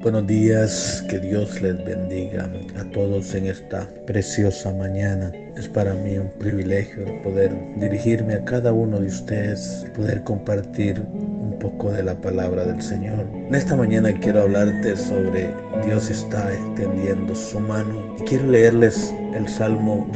Buenos días, que Dios les bendiga a todos en esta preciosa mañana. Es para mí un privilegio poder dirigirme a cada uno de ustedes, poder compartir un poco de la palabra del Señor. En esta mañana quiero hablarte sobre Dios está extendiendo su mano. Y quiero leerles el Salmo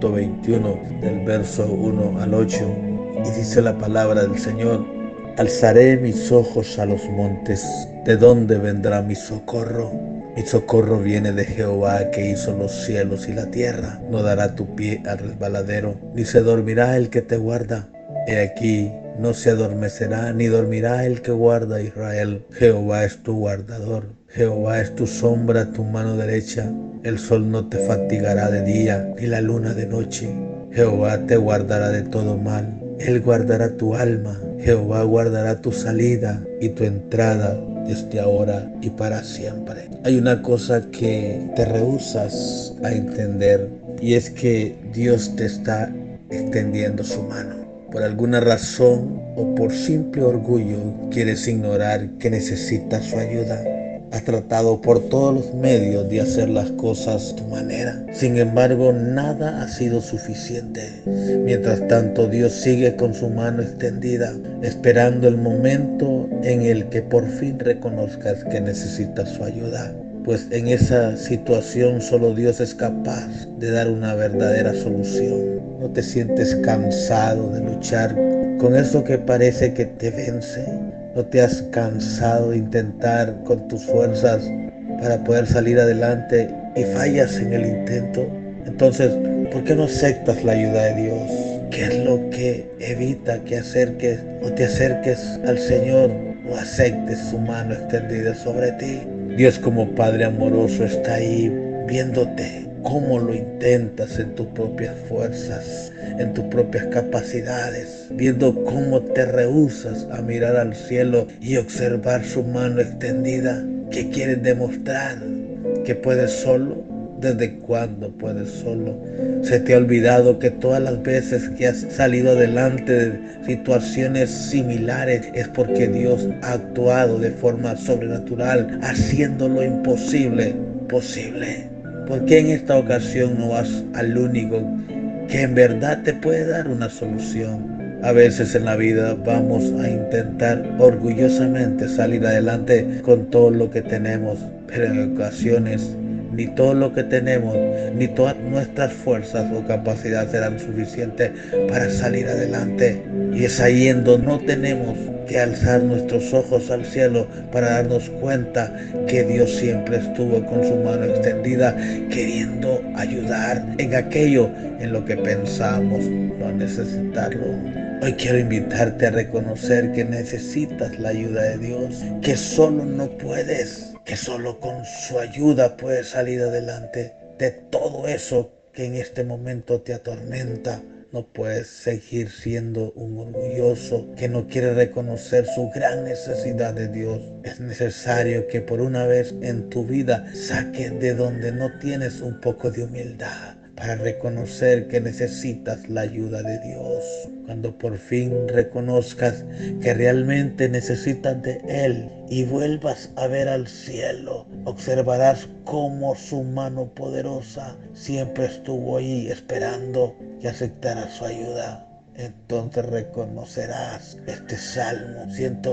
121 del verso 1 al 8 y dice la palabra del Señor: Alzaré mis ojos a los montes, ¿de dónde vendrá mi socorro? Mi socorro viene de Jehová, que hizo los cielos y la tierra. No dará tu pie al resbaladero, ni se dormirá el que te guarda. He aquí, no se adormecerá, ni dormirá el que guarda a Israel. Jehová es tu guardador, Jehová es tu sombra, tu mano derecha. El sol no te fatigará de día, ni la luna de noche. Jehová te guardará de todo mal. Él guardará tu alma. Jehová guardará tu salida y tu entrada desde ahora y para siempre. Hay una cosa que te rehusas a entender, y es que Dios te está extendiendo su mano. Por alguna razón o por simple orgullo quieres ignorar que necesitas su ayuda. Has tratado por todos los medios de hacer las cosas a tu manera. Sin embargo, nada ha sido suficiente. Mientras tanto, Dios sigue con su mano extendida, esperando el momento en el que por fin reconozcas que necesitas su ayuda. Pues en esa situación solo Dios es capaz de dar una verdadera solución. ¿No te sientes cansado de luchar con eso que parece que te vence? ¿No te has cansado de intentar con tus fuerzas para poder salir adelante y fallas en el intento? Entonces, ¿por qué no aceptas la ayuda de Dios? ¿Qué es lo que evita que te acerques al Señor o aceptes su mano extendida sobre ti? Dios, como Padre amoroso, está ahí viéndote cómo lo intentas en tus propias fuerzas, en tus propias capacidades, viendo cómo te rehusas a mirar al cielo y observar su mano extendida. ¿Qué quieres demostrar? ¿Que puedes solo? ¿Desde cuándo puedes solo? ¿Se te ha olvidado que todas las veces que has salido adelante de situaciones similares es porque Dios ha actuado de forma sobrenatural, haciendo lo imposible posible? ¿Por qué en esta ocasión no vas al único que en verdad te puede dar una solución? A veces en la vida vamos a intentar orgullosamente salir adelante con todo lo que tenemos, pero en ocasiones ni todo lo que tenemos, ni todas nuestras fuerzas o capacidades serán suficientes para salir adelante. Y es ahí en donde no tenemos que alzar nuestros ojos al cielo para darnos cuenta que Dios siempre estuvo con su mano extendida, queriendo ayudar en aquello en lo que pensamos no necesitarlo. Hoy quiero invitarte a reconocer que necesitas la ayuda de Dios, que solo no puedes, que solo con su ayuda puedes salir adelante de todo eso que en este momento te atormenta. No puedes seguir siendo un orgulloso que no quiere reconocer su gran necesidad de Dios. Es necesario que por una vez en tu vida saques de donde no tienes un poco de humildad para reconocer que necesitas la ayuda de Dios. Cuando por fin reconozcas que realmente necesitas de Él y vuelvas a ver al cielo, observarás cómo su mano poderosa siempre estuvo ahí esperando y aceptarás su ayuda. Entonces reconocerás este Salmo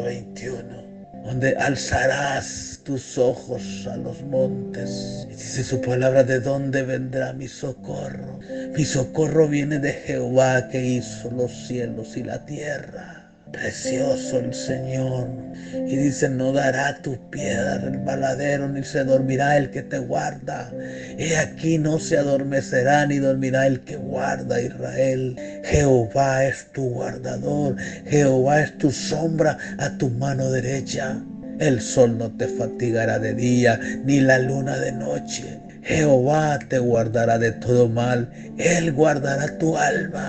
121, donde alzarás tus ojos a los montes. Y dice su palabra: ¿de dónde vendrá mi socorro? Mi socorro viene de Jehová, que hizo los cielos y la tierra. Precioso el Señor. Y dice: no dará tu pie al resbaladero, ni se dormirá el que te guarda. He aquí, no se adormecerá ni dormirá el que guarda a Israel. Jehová es tu guardador, Jehová es tu sombra a tu mano derecha. El sol no te fatigará de día, ni la luna de noche. Jehová te guardará de todo mal, Él guardará tu alma.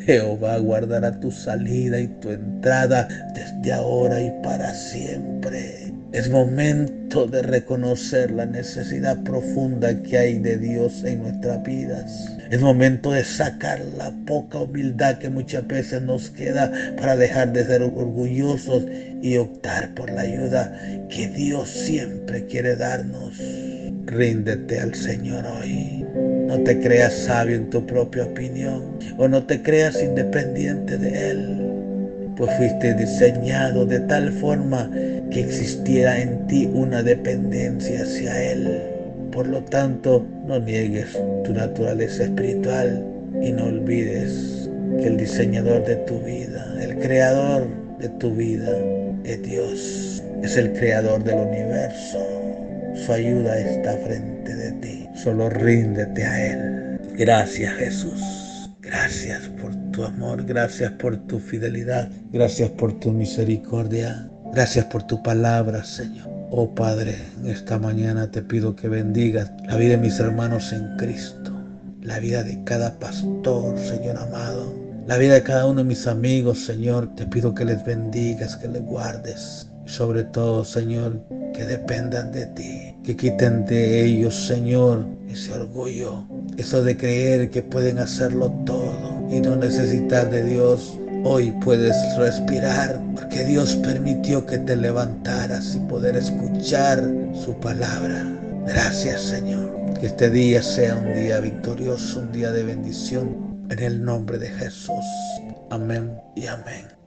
Jehová guardará tu salida y tu entrada desde ahora y para siempre. Es momento de reconocer la necesidad profunda que hay de Dios en nuestras vidas. Es momento de sacar la poca humildad que muchas veces nos queda para dejar de ser orgullosos y optar por la ayuda que Dios siempre quiere darnos. Ríndete al Señor hoy. No te creas sabio en tu propia opinión o no te creas independiente de Él, pues fuiste diseñado de tal forma que existiera en ti una dependencia hacia Él. Por lo tanto, no niegues tu naturaleza espiritual y no olvides que el diseñador de tu vida, el creador de tu vida, es Dios. Es el creador del universo. Su ayuda está frente de ti. Solo ríndete a Él. Gracias, Jesús. Gracias por tu amor. Gracias por tu fidelidad. Gracias por tu misericordia. Gracias por tu palabra, Señor. Oh Padre, en esta mañana te pido que bendigas la vida de mis hermanos en Cristo. La vida de cada pastor, Señor amado. La vida de cada uno de mis amigos, Señor. Te pido que les bendigas, que les guardes. Y sobre todo, Señor, que dependan de ti, que quiten de ellos, Señor, ese orgullo, eso de creer que pueden hacerlo todo y no necesitar de Dios. Hoy puedes respirar porque Dios permitió que te levantaras y poder escuchar su palabra. Gracias, Señor. Que este día sea un día victorioso, un día de bendición, en el nombre de Jesús. Amén y amén.